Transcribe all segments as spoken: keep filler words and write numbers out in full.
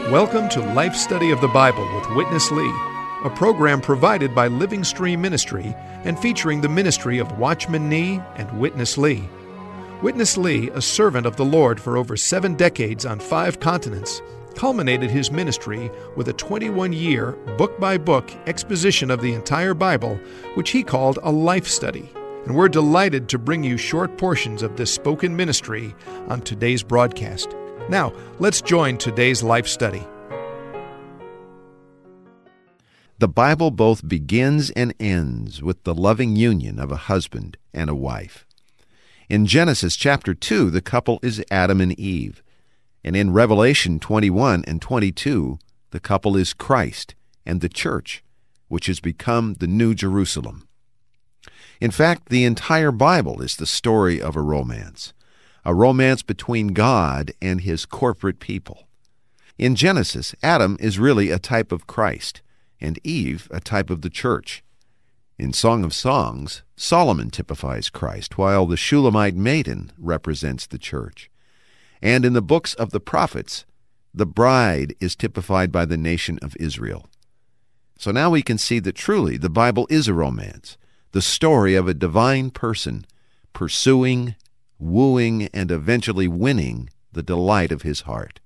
Welcome to Life Study of the Bible with Witness Lee, a program provided by Living Stream Ministry and featuring the ministry of Watchman Nee and Witness Lee. Witness Lee, a servant of the Lord for over seven decades on five continents, culminated his ministry with a twenty-one-year, book-by-book exposition of the entire Bible, which he called a life study. And we're delighted to bring you short portions of this spoken ministry on today's broadcast. Now, let's join today's life study. The Bible both begins and ends with the loving union of a husband and a wife. In Genesis chapter two, the couple is Adam and Eve. And in Revelation twenty-one and twenty-two, the couple is Christ and the church, which has become the New Jerusalem. In fact, the entire Bible is the story of a romance, a romance between God and his corporate people. In Genesis, Adam is really a type of Christ, and Eve a type of the church. In Song of Songs, Solomon typifies Christ, while the Shulamite maiden represents the church. And in the books of the prophets, the bride is typified by the nation of Israel. So now we can see that truly the Bible is a romance, the story of a divine person pursuing, wooing, and eventually winning the delight of his heart.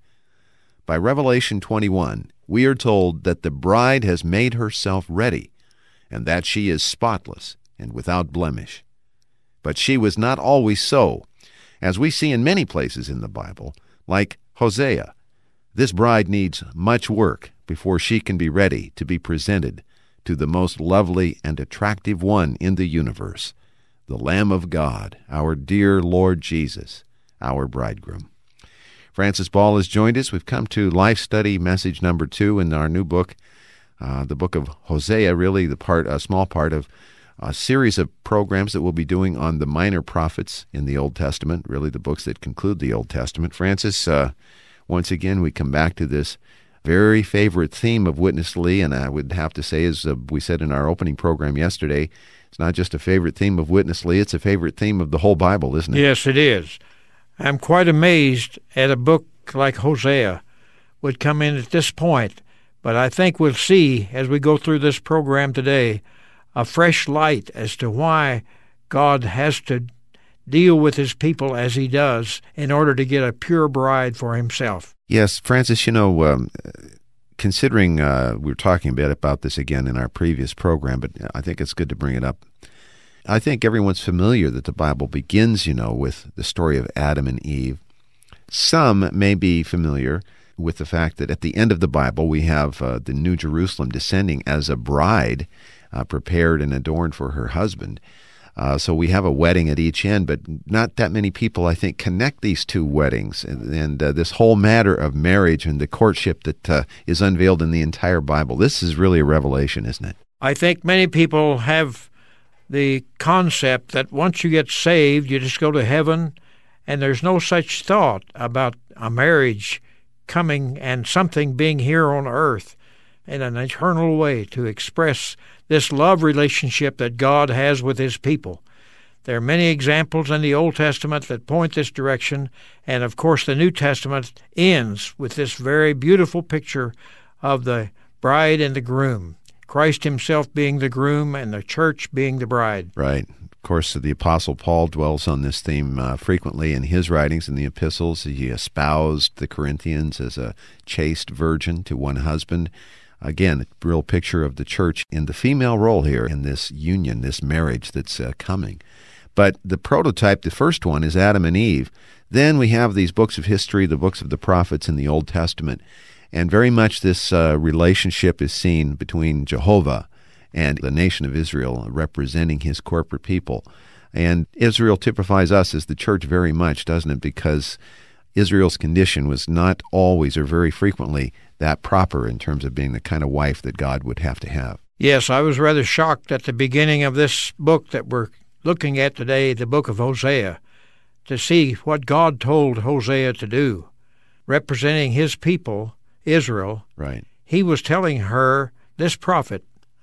By Revelation twenty-one, we are told that the bride has made herself ready, and that she is spotless and without blemish. But she was not always so, as we see in many places in the Bible, like Hosea. This bride needs much work before she can be ready to be presented to the most lovely and attractive one in the universe, the Lamb of God, our dear Lord Jesus, our bridegroom. Francis Ball has joined us. We've come to Life Study message number two in our new book, uh, the book of Hosea, really the part, a small part of a series of programs that we'll be doing on the minor prophets in the Old Testament, really the books that conclude the Old Testament. Francis, uh, once again, we come back to this very favorite theme of Witness Lee, and I would have to say, as uh, we said in our opening program yesterday, it's not just a favorite theme of Witness Lee, it's a favorite theme of the whole Bible, isn't it? Yes, it is. I'm quite amazed at a book like Hosea would come in at this point, but I think we'll see as we go through this program today a fresh light as to why God has to deal with his people as he does in order to get a pure bride for himself. Yes, Francis, you know, um, considering uh, we were talking a bit about this again in our previous program, but I think it's good to bring it up. I think everyone's familiar that the Bible begins, you know, with the story of Adam and Eve. Some may be familiar with the fact that at the end of the Bible we have uh, the New Jerusalem descending as a bride uh, prepared and adorned for her husband. Uh, so we have a wedding at each end, but not that many people, I think, connect these two weddings and, and uh, this whole matter of marriage and the courtship that uh, is unveiled in the entire Bible. This is really a revelation, isn't it? I think many people have the concept that once you get saved, you just go to heaven, and there's no such thought about a marriage coming and something being here on earth in an eternal way to express this love relationship that God has with his people. There are many examples in the Old Testament that point this direction, and of course the New Testament ends with this very beautiful picture of the bride and the groom, Christ himself being the groom and the church being the bride. Right. Of course, the Apostle Paul dwells on this theme uh, frequently in his writings in the epistles. He espoused the Corinthians as a chaste virgin to one husband. Again, a real picture of the church in the female role here in this union, this marriage that's uh, coming. But the prototype, the first one, is Adam and Eve. Then we have these books of history, the books of the prophets in the Old Testament. And very much this uh, relationship is seen between Jehovah and the nation of Israel, representing his corporate people. And Israel typifies us as the church very much, doesn't it? Because Israel's condition was not always or very frequently that proper in terms of being the kind of wife that God would have to have. Yes, I was rather shocked at the beginning of this book that we're looking at today, the book of Hosea, to see what God told Hosea to do. Representing his people, Israel, right. He was telling her, this prophet,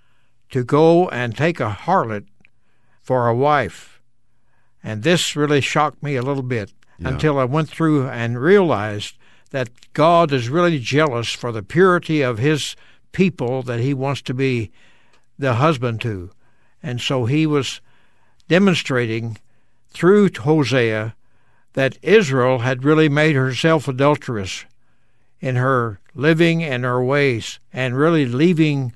to go and take a harlot for a wife. And this really shocked me a little bit yeah. until I went through and realized that God is really jealous for the purity of his people that he wants to be the husband to. And so he was demonstrating through Hosea that Israel had really made herself adulterous in her living and her ways, and really leaving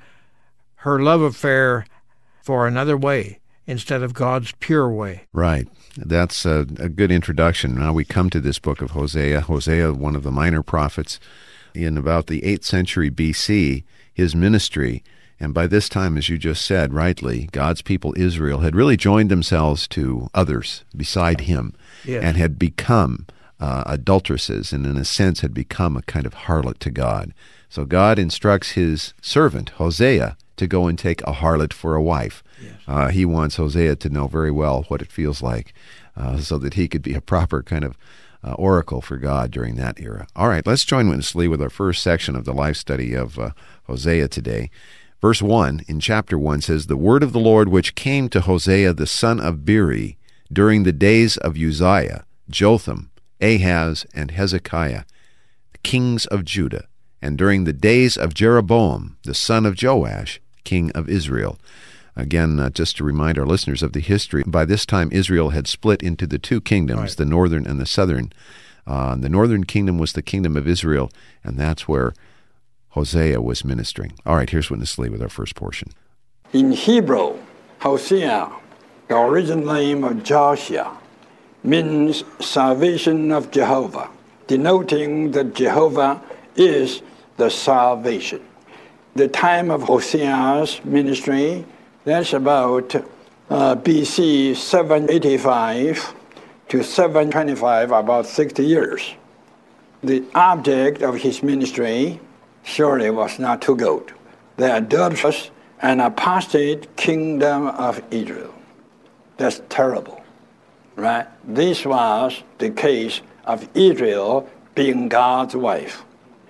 her love affair for another way instead of God's pure way. Right. That's a, a good introduction. Now we come to this book of Hosea. Hosea, one of the minor prophets, in about the eighth century B C, his ministry. And by this time, as you just said rightly, God's people, Israel, had really joined themselves to others beside him, yes, and had become uh, adulteresses, and in a sense had become a kind of harlot to God. So God instructs his servant, Hosea, to go and take a harlot for a wife. Yes. Uh, he wants Hosea to know very well what it feels like, uh, so that he could be a proper kind of uh, oracle for God during that era. All right, let's join Witness Lee with our first section of the life study of uh, Hosea today. Verse one in chapter one says, "The word of the Lord which came to Hosea the son of Beeri during the days of Uzziah, Jotham, Ahaz, and Hezekiah, the kings of Judah, and during the days of Jeroboam, the son of Joash, king of Israel." Again, uh, just to remind our listeners of the history, by this time Israel had split into the two kingdoms, right, the northern and the southern. Uh, the northern kingdom was the kingdom of Israel, and that's where Hosea was ministering. All right, here's Witness Lee with our first portion. In Hebrew, Hosea, the original name of Joshua, means salvation of Jehovah, denoting that Jehovah is the salvation. The time of Hosea's ministry, that's about uh, B C seven eighty-five to seven twenty-five, about sixty years. The object of his ministry surely was not too good: the adulterous and apostate kingdom of Israel. That's terrible, right? This was the case of Israel being God's wife.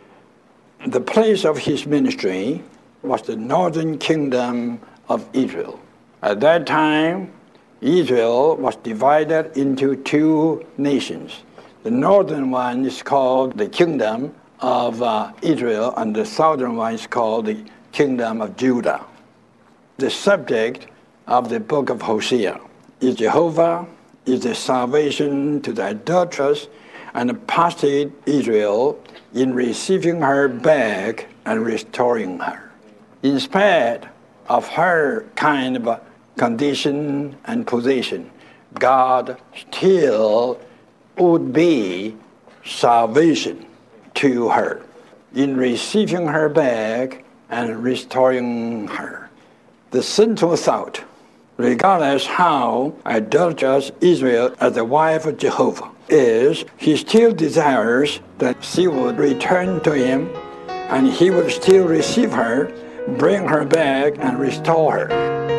The place of his ministry was the northern kingdom of Israel. At that time, Israel was divided into two nations. The northern one is called the kingdom of uh, Israel, and the southern one is called the kingdom of Judah. The subject of the book of Hosea is Jehovah is the salvation to the adulterous and apostate Israel in receiving her back and restoring her. In spite of her kind of a condition and position, God still would be salvation to her in receiving her back and restoring her. The central thought, regardless how adulterous Israel as the wife of Jehovah is, he still desires that she would return to him, and he would still receive her, bring her back, and restore her.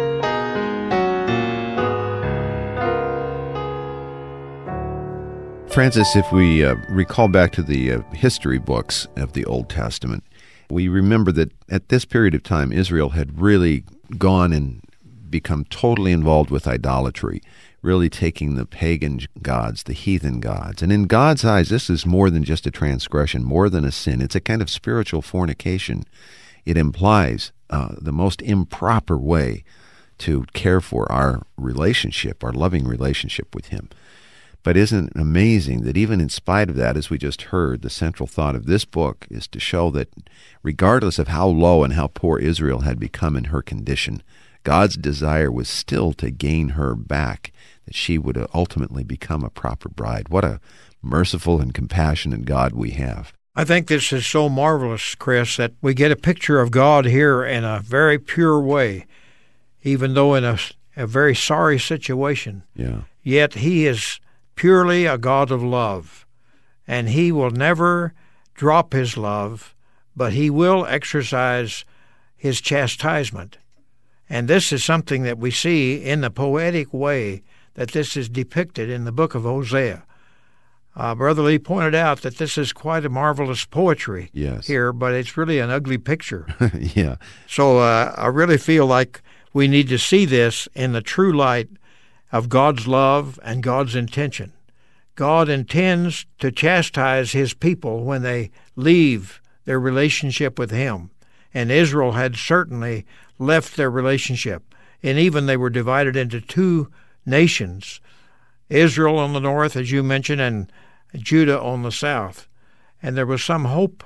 Francis, if we uh, recall back to the uh, history books of the Old Testament, we remember that at this period of time, Israel had really gone and become totally involved with idolatry, really taking the pagan gods, the heathen gods. And in God's eyes, this is more than just a transgression, more than a sin. It's a kind of spiritual fornication. It implies uh, the most improper way to care for our relationship, our loving relationship with him. But isn't it amazing that even in spite of that, as we just heard, the central thought of this book is to show that regardless of how low and how poor Israel had become in her condition, God's desire was still to gain her back, that she would ultimately become a proper bride. What a merciful and compassionate God we have. I think this is so marvelous, Chris, that we get a picture of God here in a very pure way, even though in a, a very sorry situation. Yeah. Yet he is purely a God of love, and he will never drop his love, but he will exercise his chastisement. And this is something that we see in the poetic way that this is depicted in the book of Hosea. Uh, Brother Lee pointed out that this is quite a marvelous poetry yes. here, but it's really an ugly picture. yeah. So uh, I really feel like we need to see this in the true light of God's love and God's intention. God intends to chastise his people when they leave their relationship with him. And Israel had certainly left their relationship. And even they were divided into two nations, Israel on the north, as you mentioned, and Judah on the south. And there was some hope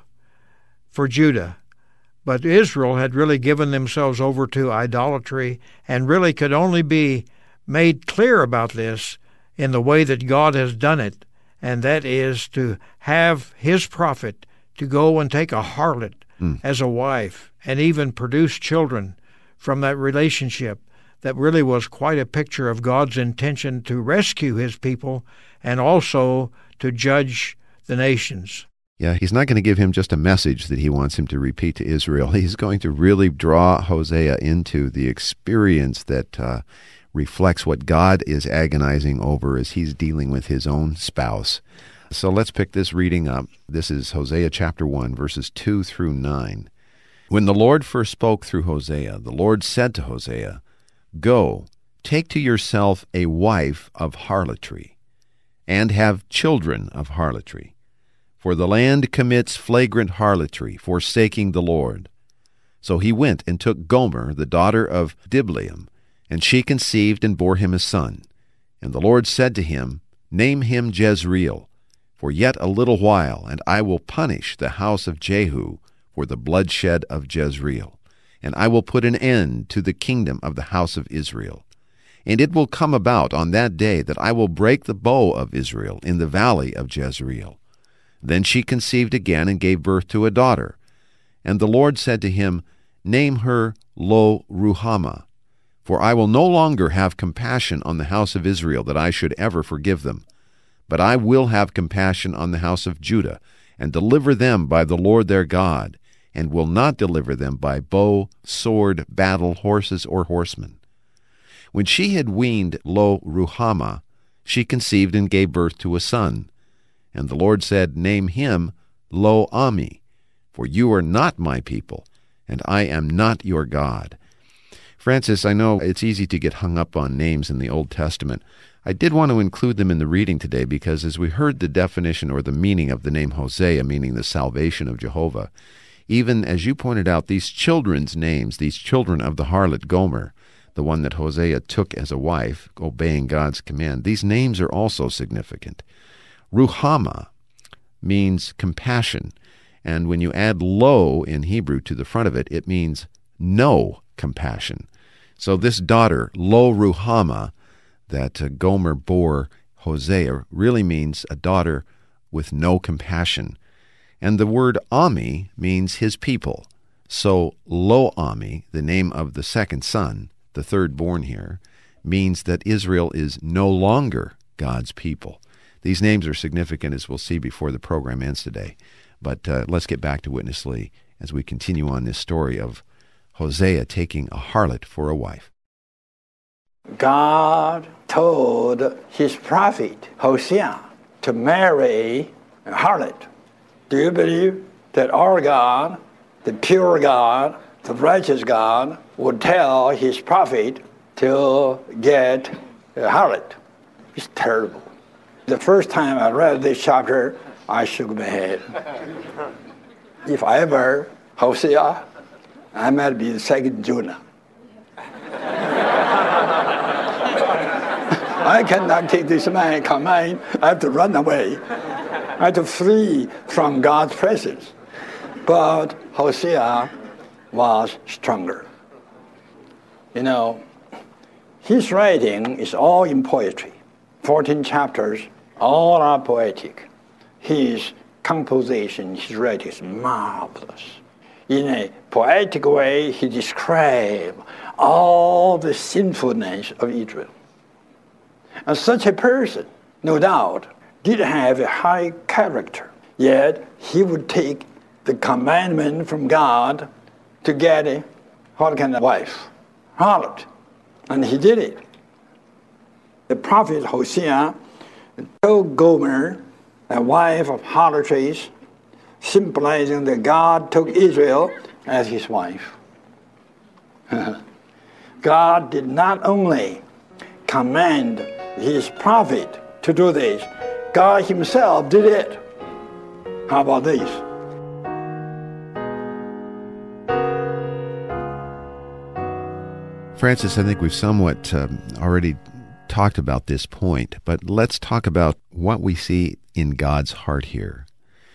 for Judah. But Israel had really given themselves over to idolatry and really could only be made clear about this in the way that God has done it, and that is to have his prophet to go and take a harlot mm. as a wife and even produce children from that relationship. That really was quite a picture of God's intention to rescue his people and also to judge the nations. Yeah, he's not going to give him just a message that he wants him to repeat to Israel. He's going to really draw Hosea into the experience that uh, reflects what God is agonizing over as he's dealing with his own spouse. So let's pick this reading up. This is Hosea chapter one, verses two through nine. When the Lord first spoke through Hosea, the Lord said to Hosea, "Go, take to yourself a wife of harlotry, and have children of harlotry. For the land commits flagrant harlotry, forsaking the Lord." So he went and took Gomer, the daughter of Diblaim, and she conceived and bore him a son. And the Lord said to him, "Name him Jezreel, for yet a little while, and I will punish the house of Jehu for the bloodshed of Jezreel. And I will put an end to the kingdom of the house of Israel. And it will come about on that day that I will break the bow of Israel in the valley of Jezreel." Then she conceived again and gave birth to a daughter. And the Lord said to him, "Name her Lo-Ruhamah, for I will no longer have compassion on the house of Israel, that I should ever forgive them. But I will have compassion on the house of Judah, and deliver them by the Lord their God, and will not deliver them by bow, sword, battle, horses, or horsemen." When she had weaned Lo-Ruhamah, she conceived and gave birth to a son. And the Lord said, "Name him Lo-Ammi, for you are not my people, and I am not your God." Francis, I know it's easy to get hung up on names in the Old Testament. I did want to include them in the reading today because as we heard the definition or the meaning of the name Hosea, meaning the salvation of Jehovah, even as you pointed out, these children's names, these children of the harlot Gomer, the one that Hosea took as a wife, obeying God's command, these names are also significant. Ruhamah means compassion, and when you add lo in Hebrew to the front of it, it means no compassion. So this daughter, Lo-Ruhamah, that uh, Gomer bore Hosea, really means a daughter with no compassion. And the word Ammi means his people. So Lo-Ammi, the name of the second son, the third born here, means that Israel is no longer God's people. These names are significant, as we'll see before the program ends today. But uh, let's get back to Witness Lee as we continue on this story of Hosea taking a harlot for a wife. God told his prophet Hosea to marry a harlot. Do you believe that our God, the pure God, the righteous God, would tell his prophet to get a harlot? It's terrible. The first time I read this chapter, I shook my head. If I ever Hosea, I might be the second Jonah. I cannot take this man command. I have to run away. I have to flee from God's presence. But Hosea was stronger. You know, his writing is all in poetry. Fourteen chapters, all are poetic. His composition, his writing is marvelous. In a poetic way, he describes all the sinfulness of Israel. And such a person, no doubt, did have a high character, yet he would take the commandment from God to get a, what kind of wife? Harlot. And he did it. The prophet Hosea told Gomer, a wife of harlotries, symbolizing that God took Israel as his wife. God did not only command his prophet to do this, God himself did it. How about this? Francis, I think we've somewhat um, already talked about this point, but let's talk about what we see in God's heart here.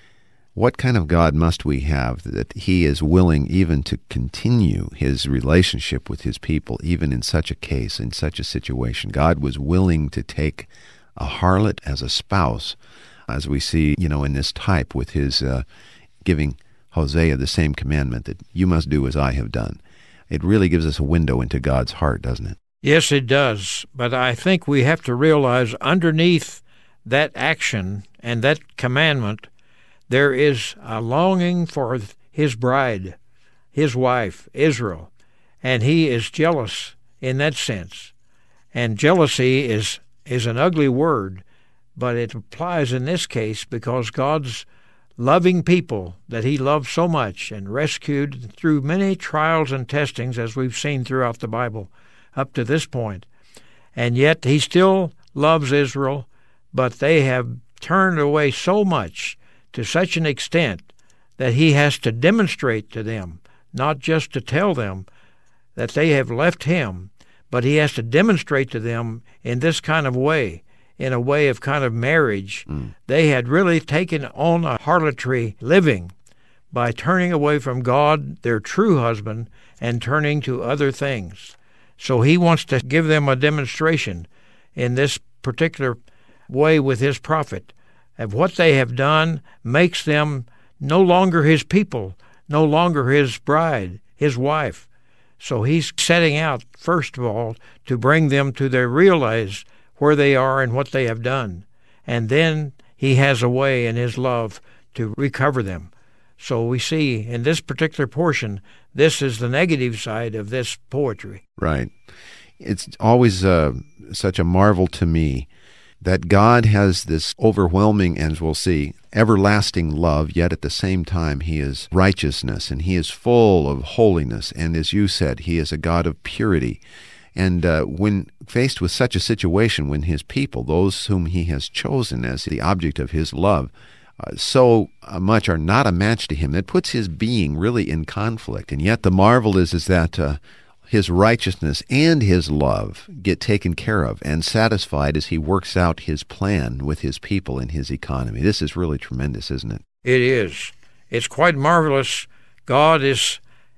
What kind of God must we have that he is willing even to continue his relationship with his people, even in such a case, in such a situation? God was willing to take a harlot as a spouse, as we see, you know, in this type with his uh, giving Hosea the same commandment that you must do as I have done. It really gives us a window into God's heart, doesn't it? Yes, it does. But I think we have to realize underneath that action and that commandment, there is a longing for his bride, his wife, Israel, and he is jealous in that sense. And jealousy is, is an ugly word, but it applies in this case because God's loving people that he loved so much and rescued through many trials and testings, as we've seen throughout the Bible up to this point. And yet he still loves Israel, but they have turned away so much to such an extent that he has to demonstrate to them, not just to tell them that they have left him, but he has to demonstrate to them in this kind of way, in a way of kind of marriage. Mm. They had really taken on a harlotry living by turning away from God, their true husband, and turning to other things. So he wants to give them a demonstration in this particular way with his prophet of what they have done makes them no longer his people, no longer his bride, his wife. So he's setting out, first of all, to bring them to their realize where they are and what they have done. And then he has a way in his love to recover them. So we see in this particular portion, this is the negative side of this poetry. Right. It's always uh, such a marvel to me that God has this overwhelming, as we'll see, everlasting love, yet at the same time he is righteousness, and he is full of holiness, and as you said, he is a God of purity. And uh, when faced with such a situation, when his people, those whom he has chosen as the object of his love, uh, so much are not a match to him, that puts his being really in conflict. And yet the marvel is, is that uh, his righteousness and his love get taken care of and satisfied as he works out his plan with his people and his economy. This is really tremendous, isn't it? It is. It's quite marvelous. God is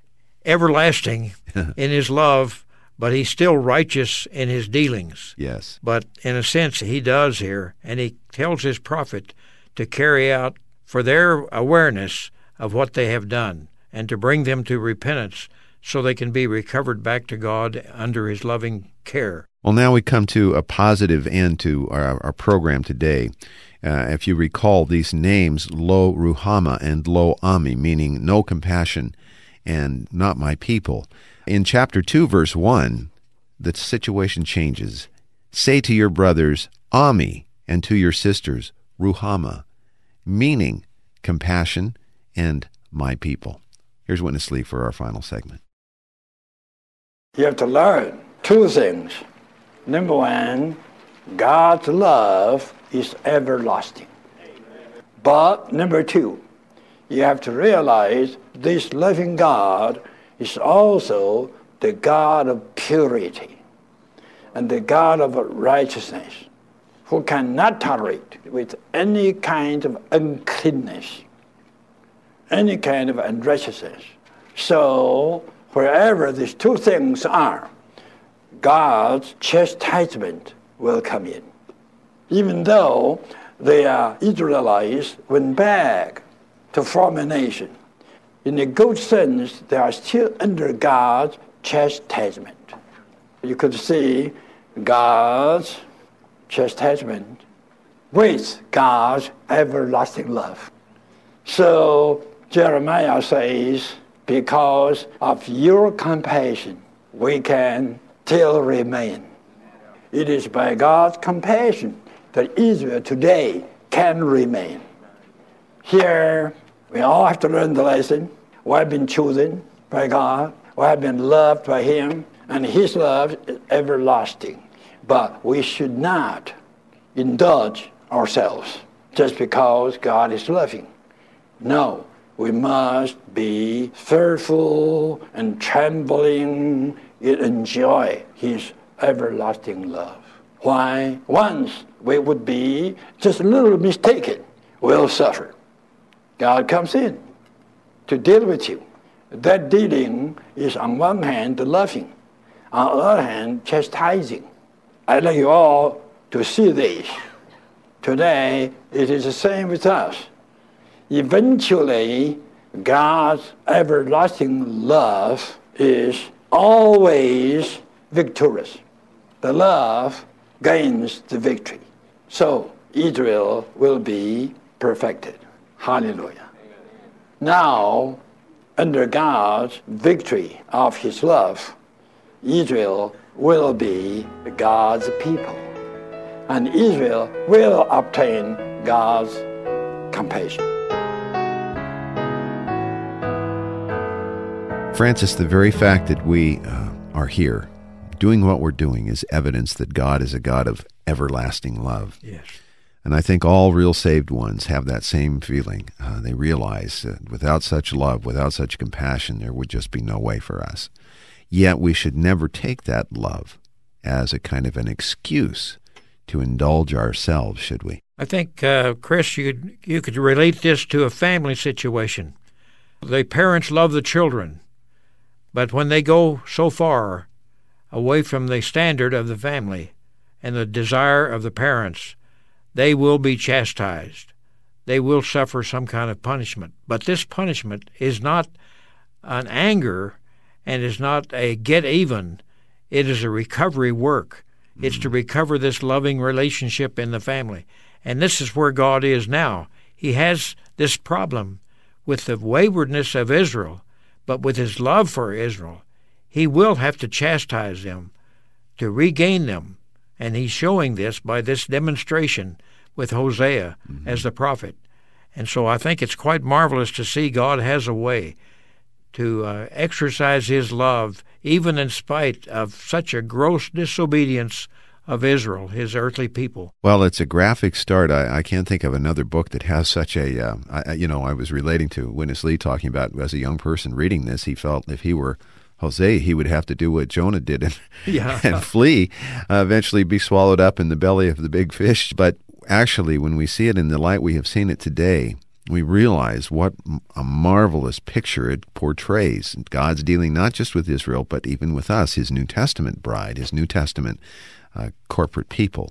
everlasting in his love, but he's still righteous in his dealings. Yes. But in a sense, he does here, and he tells his prophet to carry out for their awareness of what they have done and to bring them to repentance so they can be recovered back to God under his loving care. Well, now we come to a positive end to our, our program today. Uh, if you recall these names, Lo Ruhamah and Lo Ami, meaning no compassion and not my people. In chapter two, verse one, the situation changes. Say to your brothers, Ami, and to your sisters, Ruhamah, meaning compassion and my people. Here's Witness Lee for our final segment. You have to learn two things. Number one, God's love is everlasting. But number two, you have to realize this loving God is also the God of purity and the God of righteousness, who cannot tolerate with any kind of uncleanness, any kind of unrighteousness. So wherever these two things are, God's chastisement will come in. Even though the uh, Israelites went back to former nation, in a good sense, they are still under God's chastisement. You could see God's chastisement with God's everlasting love. So Jeremiah says, because of your compassion, we can still remain. It is by God's compassion that Israel today can remain. Here, we all have to learn the lesson. We have been chosen by God. We have been loved by him, and his love is everlasting. But we should not indulge ourselves just because God is loving. No, we must be fearful and trembling and enjoy His everlasting love. Why? Once we would be just a little mistaken, we'll suffer. God comes in to deal with you. That dealing is on one hand loving, on the other hand chastising. I'd like you all to see this. Today, it is the same with us. Eventually, God's everlasting love is always victorious. The love gains the victory. So Israel will be perfected. Hallelujah. Now, under God's victory of His love, Israel will be God's people. And Israel will obtain God's compassion. Francis, the very fact that we uh, are here doing what we're doing is evidence that God is a God of everlasting love. Yes. And I think all real saved ones have that same feeling. Uh, they realize that without such love, without such compassion, there would just be no way for us. Yet we should never take that love as a kind of an excuse to indulge ourselves, should we? I think, uh, Chris, you could, you could relate this to a family situation. The parents love the children, but when they go so far away from the standard of the family and the desire of the parents, they will be chastised. They will suffer some kind of punishment. But this punishment is not an anger and is not a get even. It is a recovery work. Mm-hmm. It's to recover this loving relationship in the family. And this is where God is now. He has this problem with the waywardness of Israel, but with His love for Israel, He will have to chastise them to regain them. And He's showing this by this demonstration with Hosea mm-hmm. as the prophet. And so I think it's quite marvelous to see God has a way to uh, exercise His love, even in spite of such a gross disobedience of Israel, His earthly people. Well, it's a graphic start. I, I can't think of another book that has such a, uh, I, you know, I was relating to Witness Lee talking about, as a young person reading this, he felt if he were Hosea, he would have to do what Jonah did and, yeah. and flee, uh, eventually be swallowed up in the belly of the big fish. But actually, when we see it in the light we have seen it today, we realize what a marvelous picture it portrays. God's dealing not just with Israel, but even with us, His New Testament bride, His New Testament uh, corporate people.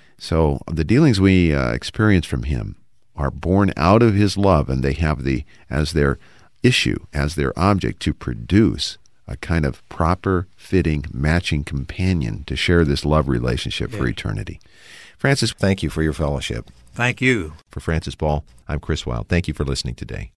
So the dealings we uh, experience from Him are born out of His love, and they have the as their issue, as their object, to produce a kind of proper, fitting, matching companion to share this love relationship yeah. for eternity. Francis, thank you for your fellowship. Thank you. For Francis Ball, I'm Chris Wilde. Thank you for listening today.